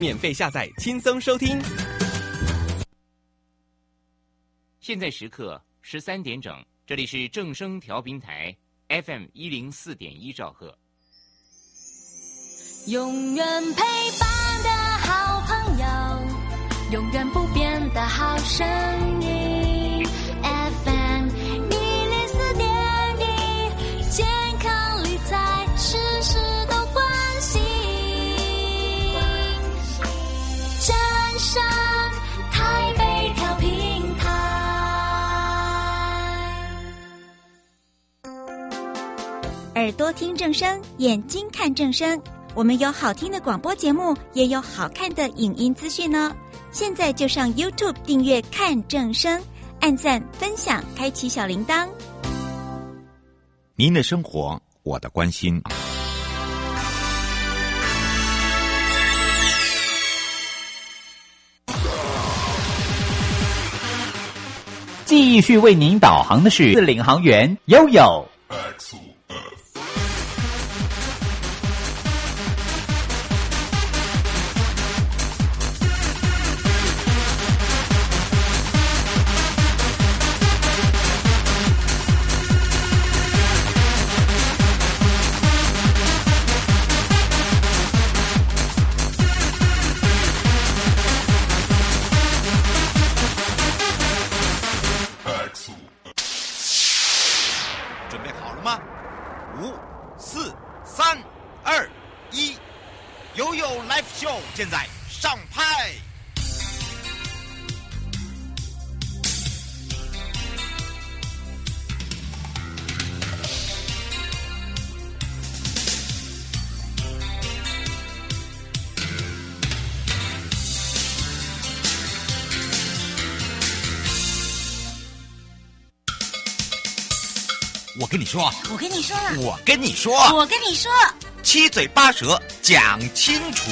免费下载，轻松收听。 现在时刻13点整，这里是正声调频台 FM 104.1兆赫。 永远陪伴的好朋友，永远不变的好声音 FM 104.1，健康理财事事都关心，正声台北调频台。 耳朵听正声，眼睛看正声。我们有好听的广播节目，也有好看的影音资讯呢。现在就上 YouTube 订阅看正声，按赞分享，开启小铃铛。 您的生活，我的关心。 继续为您导航的是领航员悠悠。 现在上拍。我跟你说， 我跟你说了， 我跟你说， 我跟你说， 七嘴八舌讲清楚。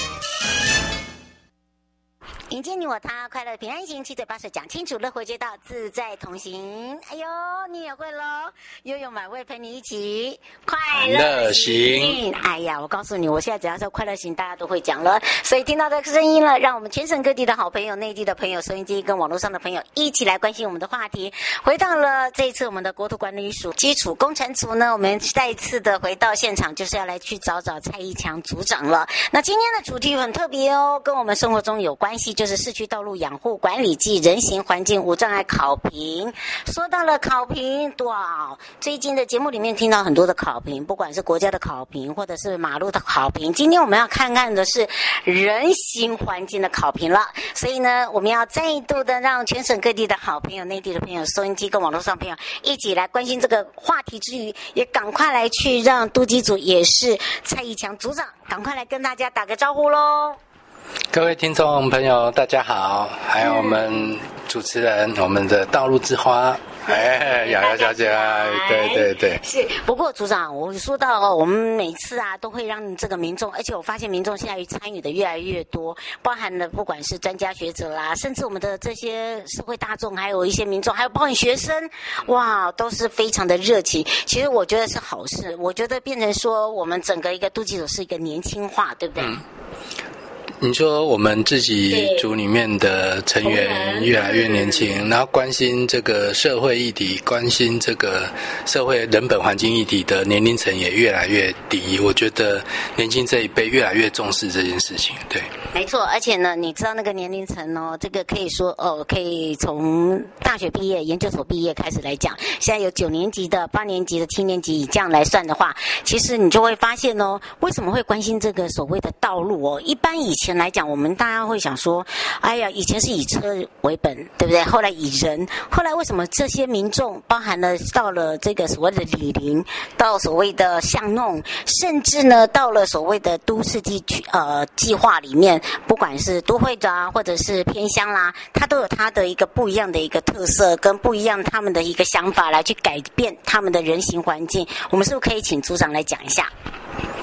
迎接你我他，快乐平安行，七嘴八舌讲清楚，乐活街道自在同行。哎呦，你也会咯，悠悠满位陪你一起快乐行。哎呀，我告诉你，我现在只要说快乐行，大家都会讲了。所以听到这个声音了，让我们全省各地的好朋友、内地的朋友、收音机跟网络上的朋友一起来关心我们的话题。回到了这一次我们的国土管理署基础工程组呢，我们再一次的回到现场，就是要来去找蔡义强组长了。那今天的主题很特别哦，跟我们生活中有关系，就是市区道路养护管理暨人行环境无障碍考评。说到了考评，哇，最近的节目里面听到很多的考评，不管是国家的考评或者是马路的考评，今天我们要看看的是人行环境的考评了。所以呢，我们要再度的让全省各地的好朋友、内地的朋友、收音机跟网络上朋友一起来关心这个话题之余，也赶快来去让都机组也是蔡义强组长赶快来跟大家打个招呼咯。 各位听众朋友大家好，还有我们主持人，我们的道路之花雅雅小姐，对， 是。不过组长，我说到我们每次啊都会让这个民众，而且我发现民众现在参与的越来越多，包含了不管是专家学者啦，甚至我们的这些社会大众，还有一些民众，还有包含学生，哇，都是非常的热情。其实我觉得是好事，我觉得变成说我们整个一个都机组是一个年轻化，对不对？ 你说我们自己组里面的成员越来越年轻，然后关心这个社会议题，关心这个社会人本环境议题的年龄层也越来越低。我觉得年轻这一辈越来越重视这件事情。对， 没错。而且呢，你知道那个年龄层哦，这个可以说可以从大学毕业、研究所毕业开始来讲。现在有9年级的、8年级的、7年级，这样来算的话，其实你就会发现哦，为什么会关心这个所谓的道路哦？一般以前来讲，我们大家会想说，哎呀，以前是以车为本，对不对？后来以人，后来为什么这些民众包含了到了这个所谓的里邻，到所谓的巷弄，甚至呢到了所谓的都市计划里面，不管是都会的啊，或者是偏乡啦，它都有它的一个不一样的一个特色，跟不一样他们的一个想法来去改变他们的人行环境。我们是不是可以请组长来讲一下？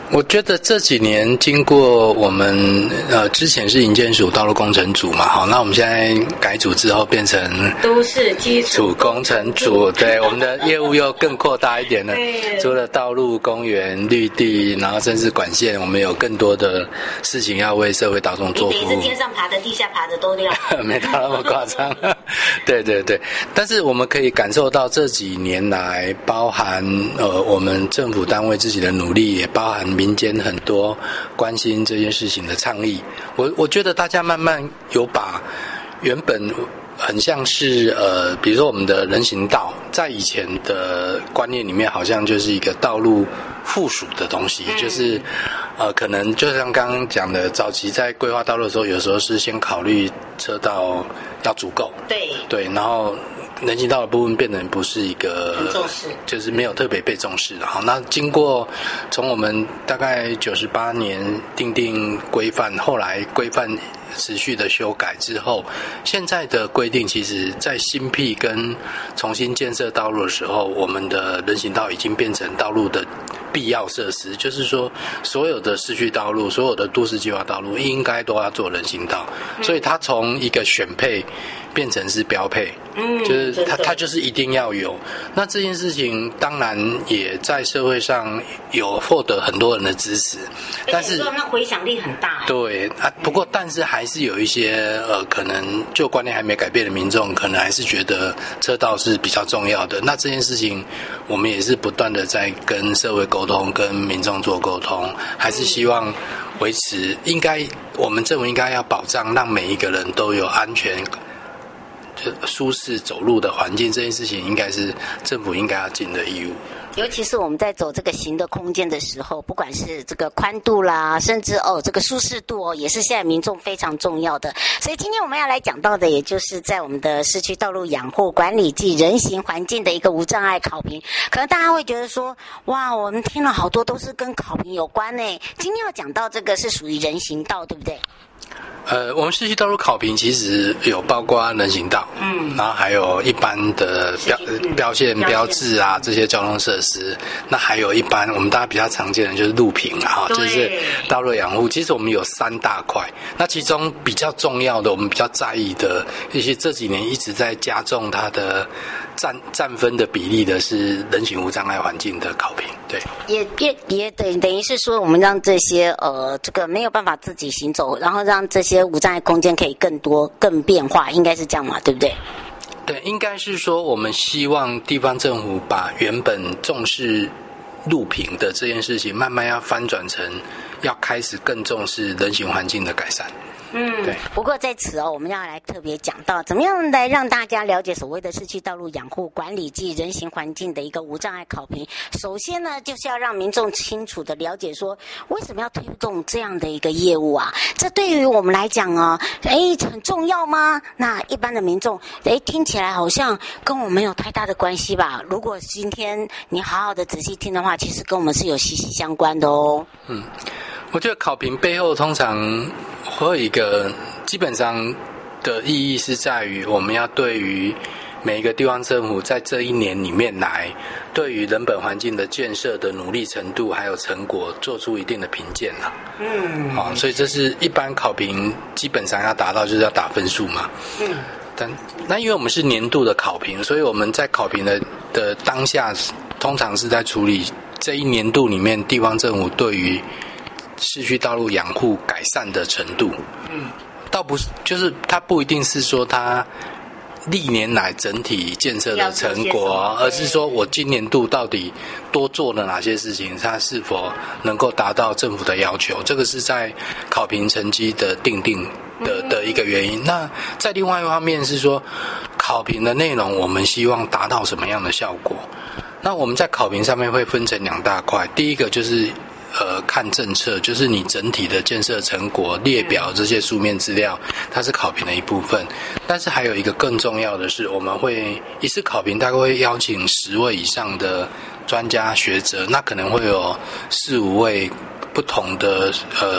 我觉得这几年经过我们之前是营建署道路工程组嘛，好，那我们现在改组之后变成都市基础工程组，对，我们的业务又更扩大一点了。除了道路、公园、绿地，然后甚至管线，我们有更多的事情要为社会大众做服务。 你是天上爬的、地下爬的都要， 没到那么夸张。对对对，但是我们可以感受到这几年来，包含我们政府单位自己的努力，也包含民间很多关心这件事情的倡议。我觉得大家慢慢有把原本很像是比如说我们的人行道，在以前的观念里面，好像就是一个道路附属的东西，就是可能就像刚刚讲的，早期在规划道路的时候，有时候是先考虑车道要足够，对，然后人行道的部分变成不是一个很重视， 就是没有特别被重视的。好，那经过从我们大概98年定规范，后来规范持续的修改之后，现在的规定其实在新辟跟重新建设道路的时候，我们的人行道已经变成道路的必要设施，就是说所有的市区道路、所有的都市计划道路应该都要做人行道，所以它从一个选配变成是标配，就是它就是一定要有。那这件事情当然也在社会上有获得很多人的支持，但是那回响力很大。 对啊，不过但是还是有一些可能就观念还没改变的民众，可能还是觉得车道是比较重要的。那这件事情我们也是不断的在跟社会沟通，跟民众做沟通，还是希望维持，我们政府应该要保障，让每一个人都有安全舒适走路的环境，这件事情应该是政府应该要尽的义务。 尤其是我们在走这个行的空间的时候，不管是这个宽度啦，甚至这个舒适度也是现在民众非常重要的。所以今天我们要来讲到的，也就是在我们的市区道路养护管理及人行环境的一个无障碍考评。可能大家会觉得说，哇，我们听了好多都是跟考评有关呢。今天要讲到这个是属于人行道，对不对？ 我们市区道路考评其实有包括人行道，然后还有一般的标线、标志啊这些交通设施，那还有一般我们大家比较常见的就是路平啊，就是道路养护。其实我们有3大块，那其中比较重要的，我们比较在意的一些这几年一直在加重它的占分的比例的是人行无障碍环境的考评，对， 也等于是说，我们让这些这个没有办法自己行走，然后让这些无障碍空间可以更多、更变化，应该是这样嘛，对不对？ 对，应该是说我们希望地方政府把原本重视路平的这件事情，慢慢要翻转成要开始更重视人行环境的改善。对。 不过在此我们要来特别讲到，怎么样来让大家了解所谓的市区道路养护管理及人行环境的一个无障碍考评。首先呢，就是要让民众清楚的了解说，为什么要推动这样的一个业务啊？这对于我们来讲很重要吗？那一般的民众，听起来好像跟我们没有太大的关系吧？如果今天你好好的仔细听的话，其实跟我们是有息息相关的哦。 我觉得考评背后通常会有一个基本上的意义是在于，我们要对于每一个地方政府在这一年里面来，对于人本环境的建设的努力程度还有成果做出一定的评鉴啦。所以这是一般考评基本上要达到，就是要打分数嘛。那因为我们是年度的考评，所以我们在考评的当下，通常是在处理这一年度里面地方政府对于市区道路养护改善的程度。倒不是，就是它不一定是说它历年来整体建设的成果，而是说我今年度到底多做了哪些事情，它是否能够达到政府的要求，这个是在考评成绩的定的一个原因。那在另外一方面是说，考评的内容我们希望达到什么样的效果。那我们在考评上面会分成2大块，第一个就是看政策，就是你整体的建设成果列表这些书面资料，它是考评的一部分。但是还有一个更重要的是，我们会一次考评大概会邀请10位以上的专家学者，那可能会有4-5位不同的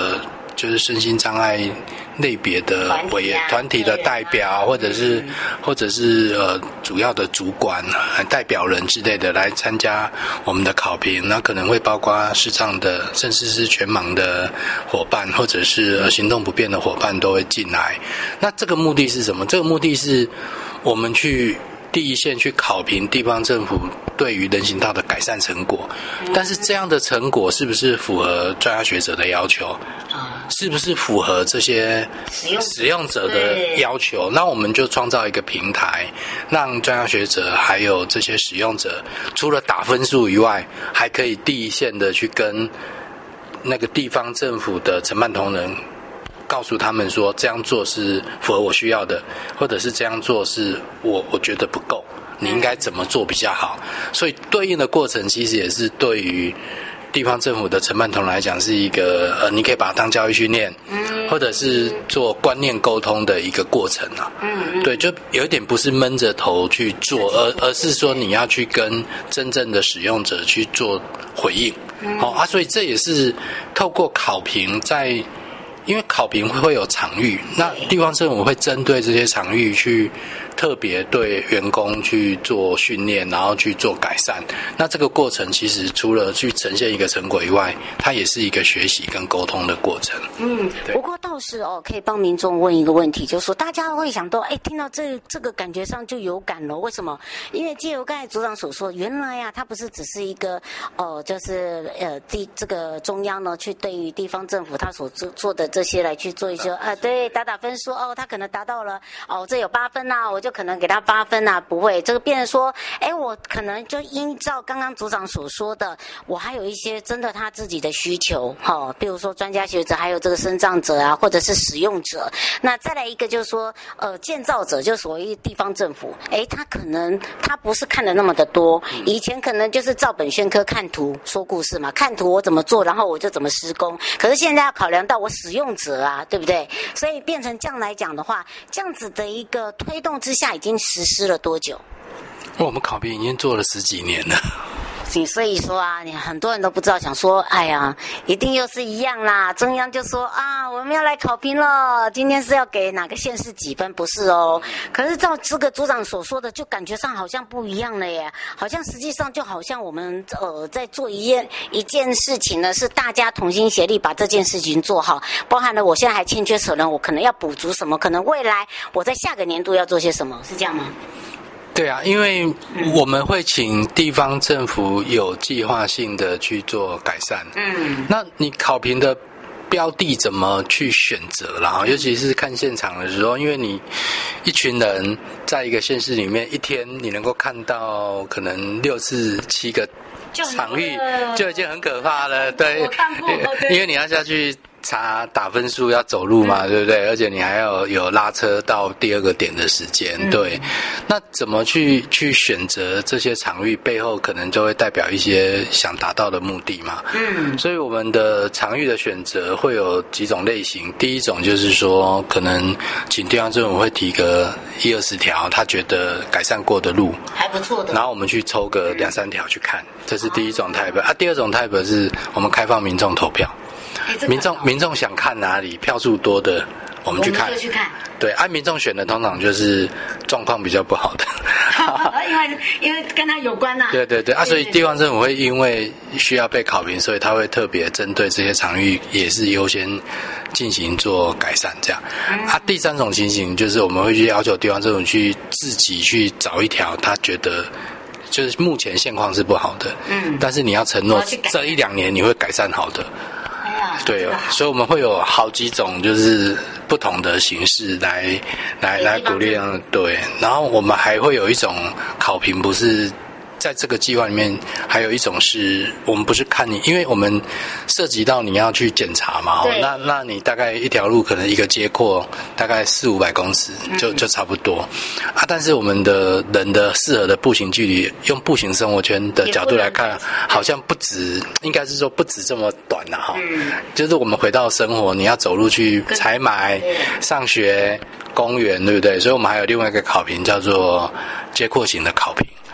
就是身心障碍类别的团体的代表，或者是主要的主管、代表人之类的来参加我们的考评。那可能会包括视障的，甚至是全盲的伙伴，或者是行动不便的伙伴都会进来。那这个目的是什么？这个目的是我们去第一线去考评地方政府对于人行道的改善成果，但是这样的成果是不是符合专家学者的要求？是不是符合这些使用者的要求？那我们就创造一个平台，让专家学者还有这些使用者，除了打分数以外，还可以第一线的去跟那个地方政府的承办同仁告诉他们说，这样做是符合我需要的，或者是这样做是我觉得不够，你应该怎么做比较好。所以对应的过程其实也是对于地方政府的承办同仁来讲是一个你可以把它当教育训练，或者是做观念沟通的一个过程啊。对，就有一点不是闷着头去做，而是说你要去跟真正的使用者去做回应。所以这也是透过考评因为考评会有场域，那地方政府会针对这些场域去特别对员工去做训练，然后去做改善。那这个过程其实除了去呈现一个成果以外，它也是一个学习跟沟通的过程。 不过倒是可以帮民众问一个问题，就是说大家会想到，听到这个感觉上就有感了。为什么？因为借由刚才组长所说，原来它不是只是一个就是这个中央呢去对于地方政府他所做的这些来去做一些对打分数他可能达到了这有8分啊，我就可能给他8分啊，不会，这个变成说我可能就依照刚刚组长所说的，我还有一些真的他自己的需求比如说专家学者，还有这个身障者啊，或者是使用者。那再来一个就是说建造者，就所谓地方政府他可能他不是看的那么的多，以前可能就是照本宣科看图说故事嘛，看图我怎么做然后我就怎么施工，可是现在要考量到我使用者啊，对不对？所以变成这样来讲的话，这样子的一个推动之下已经实施了多久？ 我们考评已经做了10几年了。 所以说你很多人都不知道，想说哎呀一定又是一样啦，中央就说我们要来考评了，今天是要给哪个县市几分，不是可是照这个组长所说的，就感觉上好像不一样了耶，好像实际上就好像我们在做一件事情呢，是大家同心协力把这件事情做好，包含了我现在还欠缺什么，我可能要补足什么，可能未来我在下个年度要做些什么，是这样吗？ 对啊，因为我们会请地方政府有计划性的去做改善。那你考评的标的怎么去选择啦？尤其是看现场的时候，因为你一群人在一个县市里面，一天你能够看到可能6次7个场域，就已经很可怕了。对，因为你要下去查打分数要走路嘛，对不对？而且你还要有拉车到第2个点的时间，对。那怎么去选择这些场域，背后可能就会代表一些想达到的目的嘛。所以我们的场域的选择会有几种类型。第一种就是说，可能请地方政府会提个1-20条，他觉得改善过的路还不错的， 然后我们去抽个2-3条去看，这是第一种 type。第二种 type 是我们开放民众投票。民众想看哪里，票数多的我们去看。对，民众选的通常就是状况比较不好的， 因为跟他有关啊。 对，所以地方政府会因为需要被考评，所以他会特别针对这些场域也是优先进行做改善这样。第3种情形就是我们会去要求地方政府去自己去找一条他觉得就是目前现况是不好的，但是你要承诺这1-2年你会改善好的。对，所以我们会有好几种就是不同的形式来鼓励。对，然后我们还会有一种考评，不是在这个计划里面，还有一种是我们不是看你，因为我们涉及到你要去检查嘛，那你大概一条路可能一个街廓大概400-500公尺就差不多但是我们的人的适合的步行距离，用步行生活圈的角度来看，好像不止，应该是说不止这么短啦就是我们回到生活，你要走路去采买、上学、公园，对不对？所以我们还有另外一个考评叫做街廓型的考评。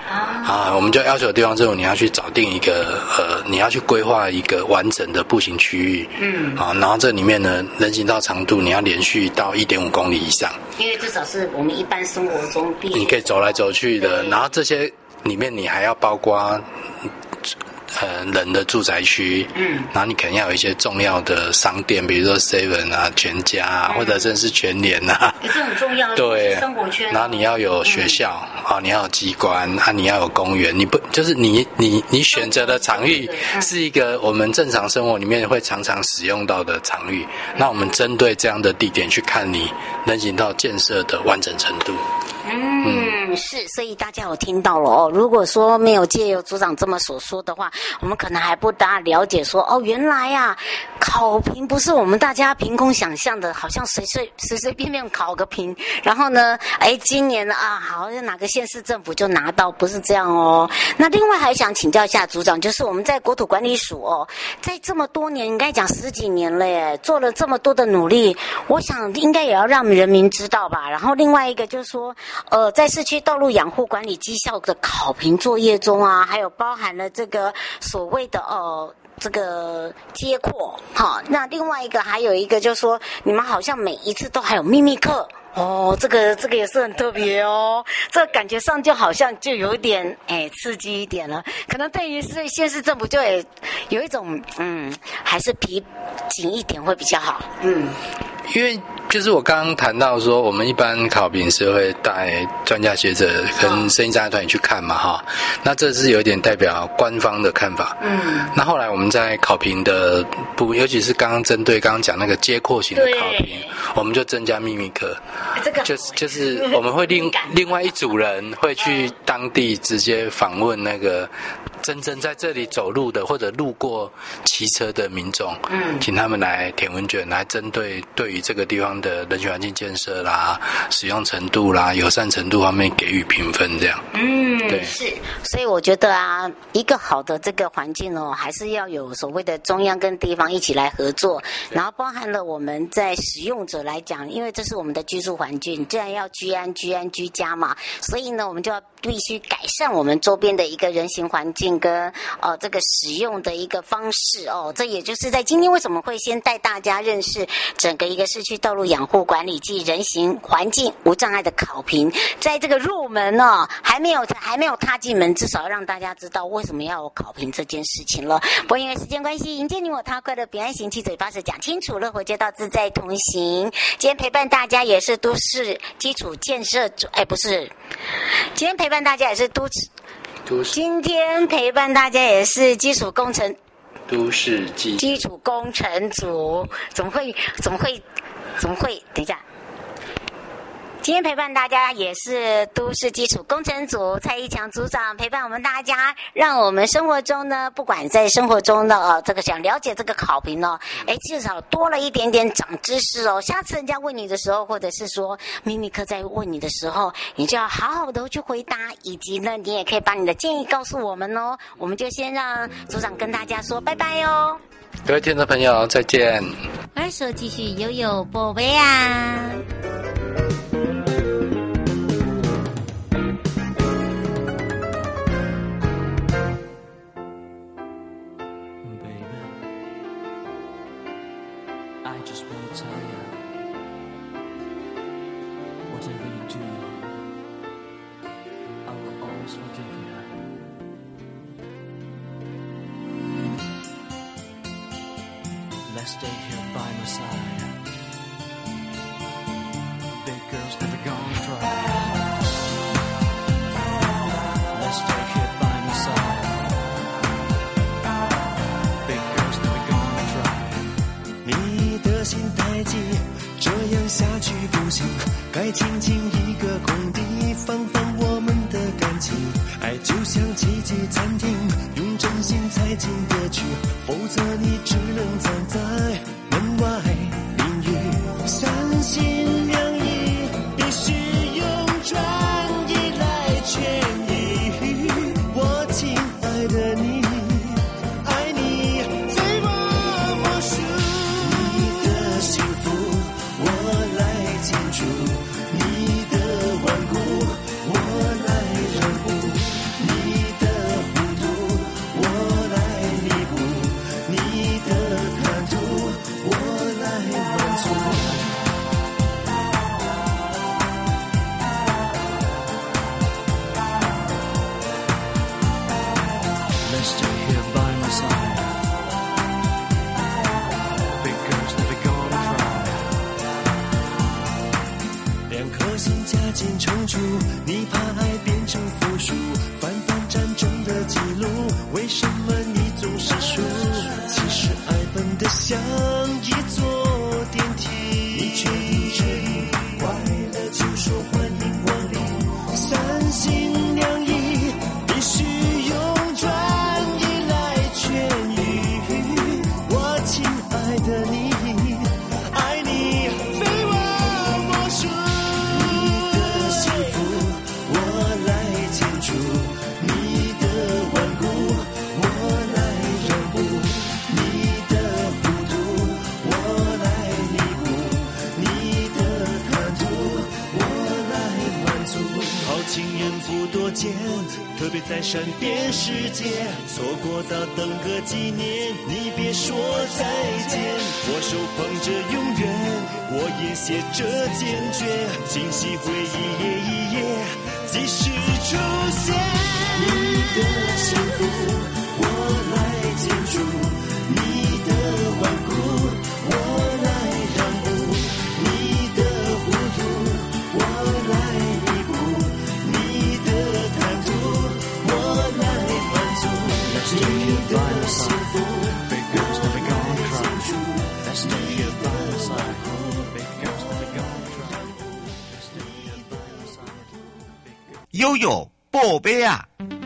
我们就要求地方政府你要去找定一个你要去规划一个完整的步行区域，然后这里面呢人行道长度你要连续到1.5公里以上， 因为至少是我们一般生活中你可以走来走去的，然后这些里面你还要包括人的住宅区，然后你可能要有一些重要的商店，比如说 Seven 啊、全家啊，或者甚至是全联啊， 这很重要， 对， 生活圈。 然后你要有学校你要有机关你要有公园，你不就是你选择的场域是一个我们正常生活里面会常常使用到的场域，那我们针对这样的地点去看你人行道建设的完整程度。 是，所以大家有听到了哦。如果说没有借由组长这么所说的话，我们可能还不大了解说原来考评不是我们大家凭空想象的，好像随随便便考个评，然后呢，今年好像哪个县市政府就拿到，不是这样哦。那另外还想请教一下组长，就是我们在国土管理署在这么多年，应该讲10几年了耶，做了这么多的努力，我想应该也要让人民知道吧。然后另外一个就是说，在市区道路养护管理绩效的考评作业中还有包含了这个所谓的这个接扩，那另外一个还有一个就是说，你们好像每一次都还有秘密课。这个也是很特别哦，这感觉上就好像就有一点刺激一点了，可能对于县市政府就有一种还是皮紧一点会比较好。 因为就是我刚刚谈到说，我们一般考评是会带专家学者跟声音障碍团体去看嘛那这是有点代表官方的看法。那后来我们在考评的部分，尤其是针对刚刚讲那个接扩型的考评，我们就增加秘密课。就是我们会另外一组人会去当地直接访问那个真正在这里走路的或者路过骑车的民众，请他们来填问卷，来针对于这个地方的人行环境建设啦、使用程度啦、友善程度方面给予评分，这样。对， 是，所以我觉得一个好的这个环境还是要有所谓的中央跟地方一起来合作，然后包含了我们在使用者来讲，因为这是我们的居住环境，既然要居安居家嘛，所以呢，我们就要必须改善我们周边的一个人行环境跟这个使用的一个方式这也就是在今天为什么会先带大家认识整个一个市区道路养护管理及人行环境无障碍的考评，在这个入门还没有踏进门，至少要让大家知道为什么要有考评这件事情了。不过因为时间关系，迎接你我他，快乐平安行，七嘴八舌讲清楚，乐活街道自在同行。今天陪伴大家也是都市基础建设组，不是，今天陪伴大家也是今天陪伴大家也是基础工程都市基础工程组，怎么会？等一下。今天陪伴大家也是都市基础工程组蔡一强组长陪伴我们大家，让我们生活中呢，不管在生活中的这个想了解这个考评至少多了一点点长知识下次人家问你的时候，或者是说秘密课在问你的时候，你就要好好的去回答，以及呢，你也可以把你的建议告诉我们我们就先让组长跟大家说拜拜哦。 各位听众朋友，再见。 二手继续悠悠宝贝啊。 Stay here by my side. Big girls never gonna try. Let's stay here by my side. Big girls never gonna try. 你的心太急，这样下去不行，该静静一个空地，放放我们的感情。爱就像奇迹暂停，用真心才进得去，否则你只能站在门外。淋雨三心两意，必须用专一来劝你。我亲爱的你，爱你最我莫属。你的幸福我来建筑，你的顽固我来让步。 心加减乘除，你怕爱变成负数，反反战争的记录，为什么你总是输？其实爱笨得像一座电梯，你确定快乐就说欢迎光临，三心两意，必须用转移来痊愈。我亲爱的你，爱你非我莫属。你的幸福我来牵住，你的顽固我来让步，你的糊涂我来弥补，你的贪图我来满足。好情人不多见，特别在闪电世界，错过到等个几年，你别说再见。我手捧着永远，我也写着坚决，惊喜会一页一页继续出现。你的幸福我来牵住，你的顽固我来让步，你的糊涂我来弥补，你的贪图我来满足，你的幸福 Big girls never go on track. That's the shit by the side. Big girls never go on track. That's the shit by the side. 悠悠宝贝啊！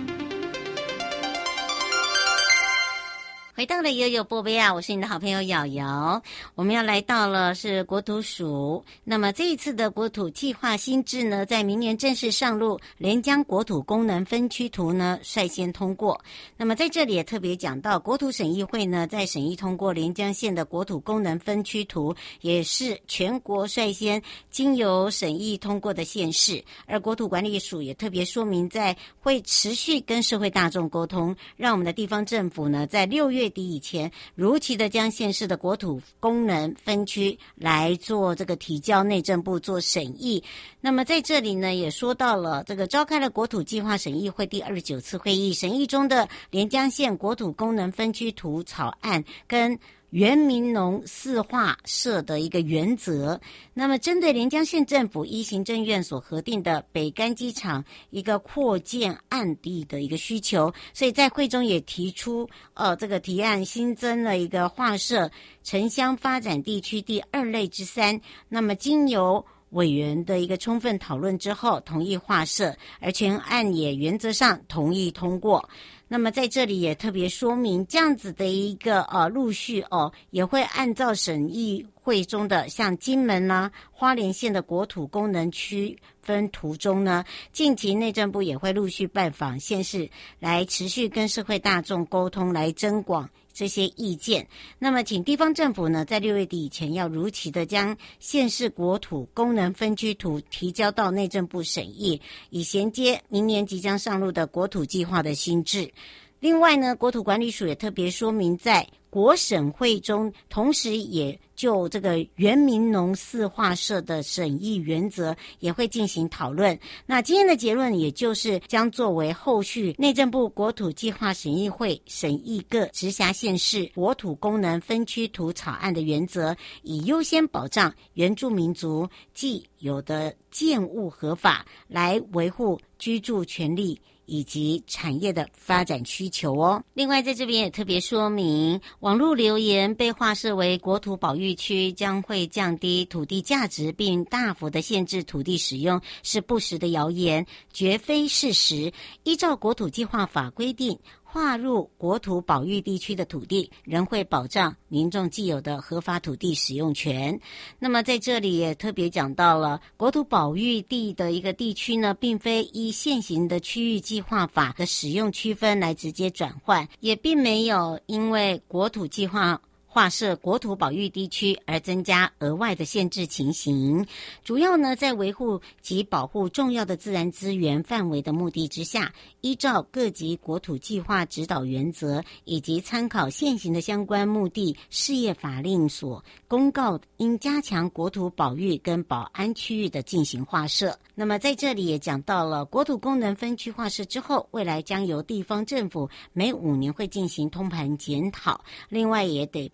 回到了悠悠波贝啊，我是你的好朋友瑶瑶。我们要来到了是国土署，那么这一次的国土计划新制呢，在明年正式上路，连江国土功能分区图呢率先通过。那么在这里也特别讲到，国土审议会呢在审议通过连江县的国土功能分区图，也是全国率先经由审议通过的县市。而国土管理署也特别说明，在会持续跟社会大众沟通，让我们的地方政府呢在6月底以前，如期的将县市的国土功能分区来做这个提交内政部做审议。那么在这里呢，也说到了这个召开了国土计划审议会第29次会议，审议中的连江县国土功能分区图草案跟原民农4划设的一个原则。那么针对连江县政府依行政院所核定的北干机场一个扩建案地的一个需求，所以在会中也提出这个提案新增了一个划设城乡发展地区第2类之3，那么经由委员的一个充分讨论之后同意划设，而全案也原则上同意通过。那么在这里也特别说明，这样子的一个陆续也会按照审议会中的像金门啦、花莲县的国土功能区分图中呢，近期内政部也会陆续拜访县市，来持续跟社会大众沟通，来增广这些意见。那么请地方政府呢，在6月底以前要如期的将县市国土功能分区图提交到内政部审议，以衔接明年即将上路的国土计划的新制。另外呢，国土管理署也特别说明，在国审会中，同时也就这个原民农4划设的审议原则也会进行讨论。那今天的结论也就是将作为后续内政部国土计划审议会审议各直辖县市国土功能分区图草案的原则，以优先保障原住民族既有的建物合法，来维护居住权利以及产业的发展需求哦。另外在这边也特别说明，网络留言被划设为国土保育区将会降低土地价值并大幅的限制土地使用，是不实的谣言，绝非事实。依照国土计划法规定，划入国土保育地区的土地仍会保障民众既有的合法土地使用权。那么在这里也特别讲到了，国土保育地的一个地区呢，并非依现行的区域计划法的使用区分来直接转换，也并没有因为国土计划划设国土保育地区而增加额外的限制情形。主要呢，在维护及保护重要的自然资源范围的目的之下，依照各级国土计划指导原则以及参考现行的相关目的事业法令所公告，应加强国土保育跟保安区域的进行划设。那么在这里也讲到了，国土功能分区划设之后，未来将由地方政府每5年会进行通盘检讨，另外也得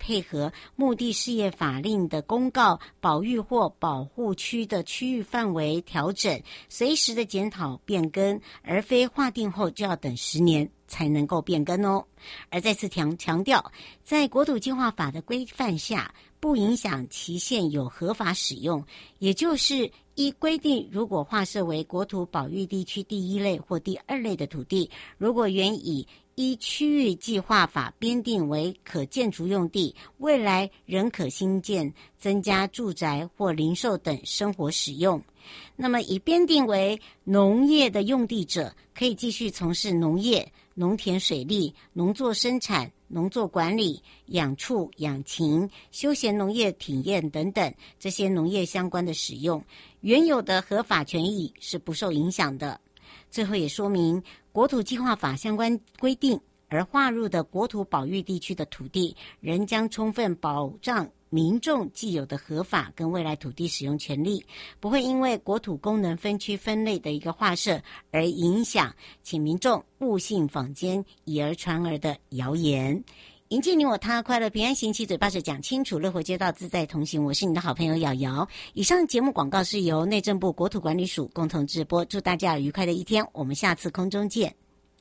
配合牧地事业法令的公告，保育或保护区的区域范围调整，随时的检讨变更，而非划定后就要等10年才能够变更哦。而再次强调，在国土计划法的规范下，不影响其现有合法使用，也就是依规定，如果划设为国土保育地区第1类或第2类的土地，如果原依区域计划法编定为可建筑用地，未来仍可新建、增加住宅或零售等生活使用。那么已编定为农业的用地者，可以继续从事农业、农田水利、农作生产、农作管理、养畜、养禽、休闲农业体验等等这些农业相关的使用，原有的合法权益是不受影响的。最后也说明，国土计划法相关规定而划入的国土保育地区的土地，仍将充分保障民众既有的合法跟未来土地使用权利，不会因为国土功能分区分类的一个划设而影响，请民众勿信坊间以讹传讹的谣言。迎接你我他，快乐平安行，七嘴八舌讲清楚，乐活街道自在同行。我是你的好朋友瑶瑶。以上节目广告是由内政部国土管理署共同直播，祝大家有愉快的一天，我们下次空中见。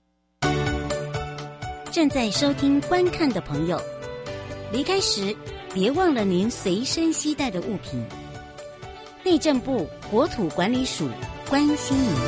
正在收听观看的朋友，离开时别忘了您随身携带的物品。内政部国土管理署关心您。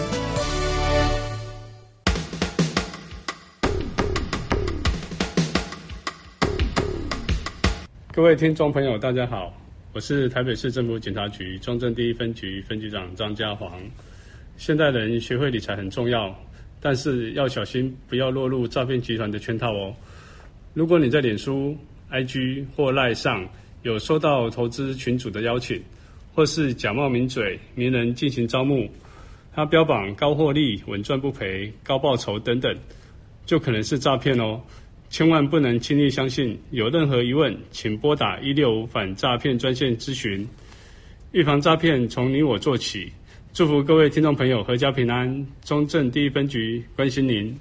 各位听众朋友大家好，我是台北市政府警察局中正第1分局分局长张家煌。现代人学会理财很重要，但是要小心不要落入诈骗集团的圈套哦。如果你在脸书、IG 或 LINE 上有收到投资群组的邀请，或是假冒名嘴、名人进行招募，他标榜高获利、稳赚不赔、高报酬等等，就可能是诈骗哦。千万不能轻易相信，有任何疑问请拨打165反诈骗专线咨询。预防诈骗从你我做起，祝福各位听众朋友阖家平安。中正第1分局关心您。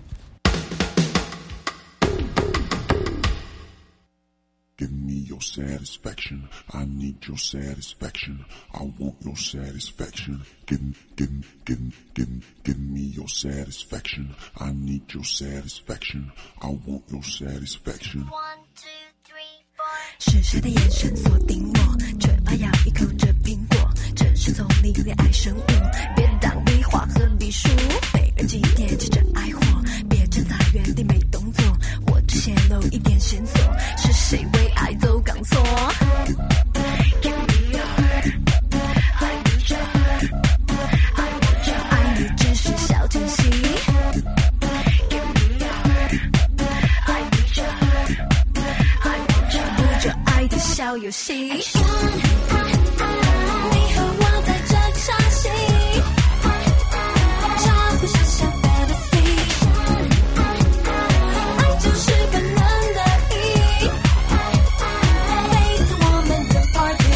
Give me your satisfaction. I need your satisfaction. I want your satisfaction. Give me your satisfaction. I need your satisfaction. I want your satisfaction. 1, 2, 3, 4. 是谁的眼神锁定我，嘴巴咬一口这苹果，真是从里恋爱生物，别当笔画和笔数，被人几点急着爱火，别站在原地没动作，我只泄露一点线索，是谁为爱走钢索？爱你只是小惊喜，不着爱的小游戏。你和我在这场戏，这不是像 fantasy， 爱就是本能的意，飞自我们的 party。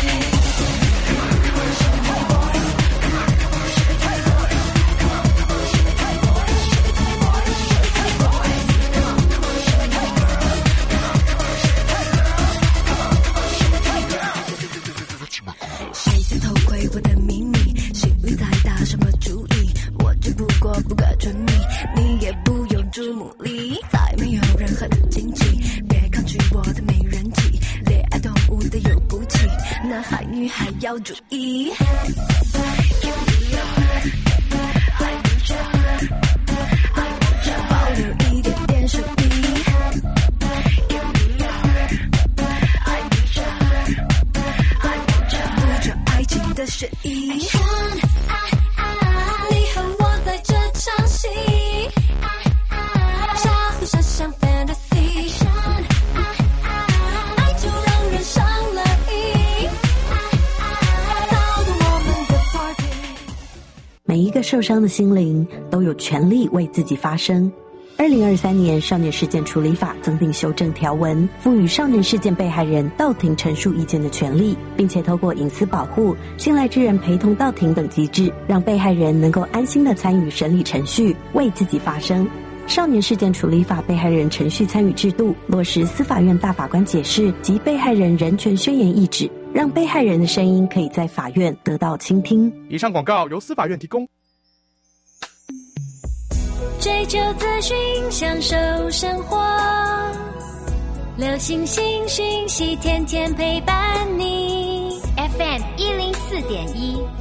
谁先偷窥我的秘密？心里在打什么主意？我只不过不可沉迷，你也不用注目礼，再没有任何的禁忌，别抗拒我的美人计，恋爱动物的有骨气，男孩女孩要注意。保留一点点神秘。的诗意，你和我在这场戏，茶壶想象 fantasy， 爱就让人上了瘾，骚动我们的 party。 每一个受伤的心灵都有权利为自己发声。2023年少年事件处理法增订修正条文，赋予少年事件被害人到庭陈述意见的权利，并且透过隐私保护、信赖之人陪同到庭等机制，让被害人能够安心地参与审理程序，为自己发声。 少年事件处理法被害人程序参与制度，落实司法院大法官解释及被害人人权宣言意旨，让被害人的声音可以在法院得到倾听。 以上广告由司法院提供。 追求资讯，享受生活，流行新讯息，天天陪伴你。FM 104.1